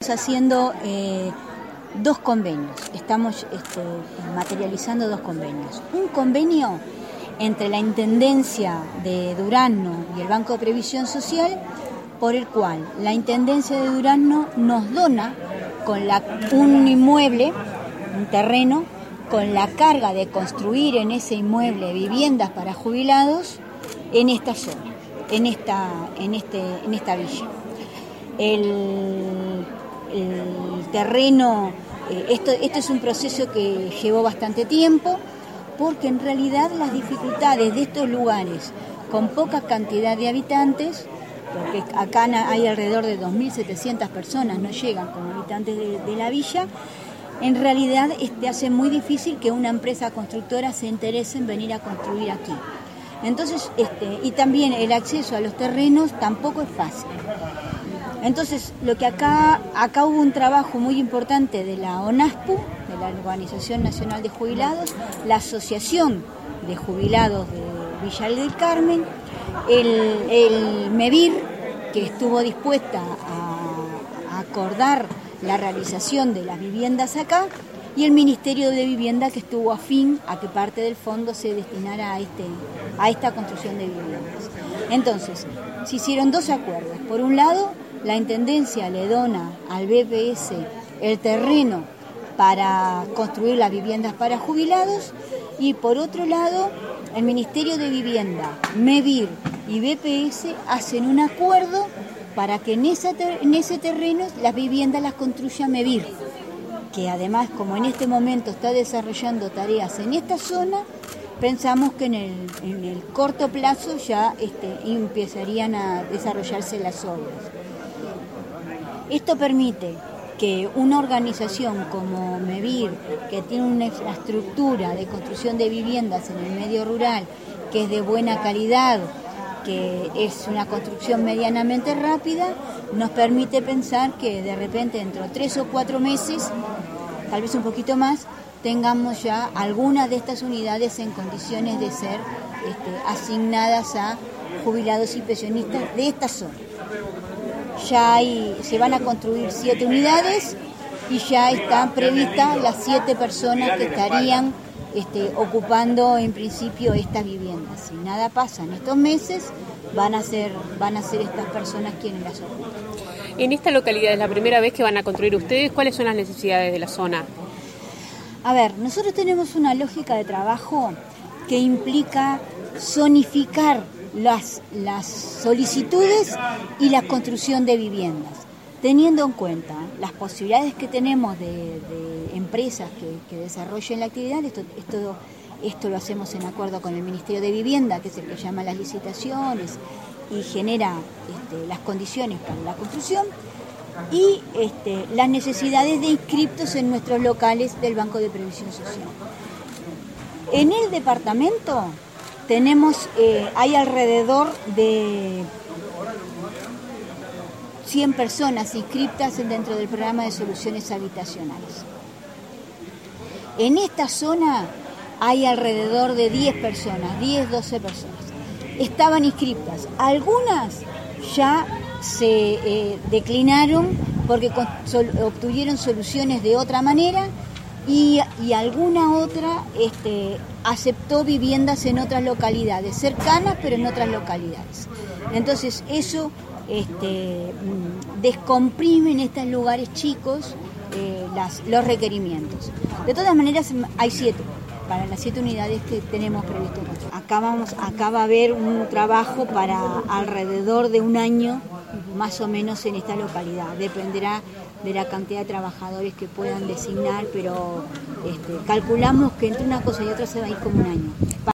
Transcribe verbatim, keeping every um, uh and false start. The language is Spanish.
estamos haciendo eh, dos convenios, estamos este, materializando dos convenios. Un convenio entre la Intendencia de Durazno y el Banco de Previsión Social, por el cual la Intendencia de Durazno nos dona con la, un inmueble, un terreno, con la carga de construir en ese inmueble viviendas para jubilados en esta zona, en esta, en este, en esta villa. El, el terreno, eh, esto, esto es un proceso que llevó bastante tiempo, porque en realidad las dificultades de estos lugares con poca cantidad de habitantes, porque acá hay alrededor de dos mil setecientas personas, no llegan como habitantes de, de la villa, en realidad este, hace muy difícil que una empresa constructora se interese en venir a construir aquí. Entonces, este, y también el acceso a los terrenos tampoco es fácil. Entonces, lo que acá, acá hubo un trabajo muy importante de la ONASPU, de la Organización Nacional de Jubilados, la Asociación de Jubilados de Villa del Carmen, el, el MEVIR, que estuvo dispuesta a, a acordar la realización de las viviendas acá, y el Ministerio de Vivienda, que estuvo afín a que parte del fondo se destinara a, este, a esta construcción de viviendas. Entonces, se hicieron dos acuerdos. Por un lado, la Intendencia le dona al B P S el terreno para construir las viviendas para jubilados, y por otro lado, el Ministerio de Vivienda, MEVIR y B P S hacen un acuerdo para que en, esa ter- en ese terreno las viviendas las construya MEVIR, que además, como en este momento está desarrollando tareas en esta zona, pensamos que en el, en el corto plazo ya este, empezarían a desarrollarse las obras. Esto permite que una organización como MEVIR, que tiene una infraestructura de construcción de viviendas en el medio rural, que es de buena calidad, que es una construcción medianamente rápida, nos permite pensar que de repente dentro de tres o cuatro meses, tal vez un poquito más, tengamos ya algunas de estas unidades en condiciones de ser este, asignadas a jubilados y pensionistas de esta zona. Ya hay, se van a construir siete unidades y ya están previstas las siete personas que estarían este, ocupando en principio estas viviendas. Si nada pasa en estos meses, van a ser, van a ser estas personas quienes las ocupan. En esta localidad es la primera vez que van a construir ustedes. ¿Cuáles son las necesidades de la zona? A ver, nosotros tenemos una lógica de trabajo que implica zonificar las, las solicitudes y la construcción de viviendas, teniendo en cuenta las posibilidades que tenemos de, de empresas que, que desarrollen la actividad. Esto, esto, esto lo hacemos en acuerdo con el Ministerio de Vivienda, que es el que llama las licitaciones y genera este, las condiciones para la construcción, y este, las necesidades de inscriptos en nuestros locales del Banco de Previsión Social. En el departamento tenemos, eh, hay alrededor de cien personas inscriptas dentro del programa de soluciones habitacionales. En esta zona hay alrededor de diez personas, diez, doce personas. Estaban inscriptas. Algunas ya se eh, declinaron porque con, sol, obtuvieron soluciones de otra manera, y, y alguna otra este, aceptó viviendas en otras localidades, cercanas pero en otras localidades. Entonces eso este, descomprime en estos lugares chicos eh, las, los requerimientos. De todas maneras hay siete, para las siete unidades que tenemos previsto. Acá, vamos, acá va a haber un trabajo para alrededor de un año más o menos en esta localidad. Dependerá de la cantidad de trabajadores que puedan designar, pero este, calculamos que entre una cosa y otra se va a ir como un año.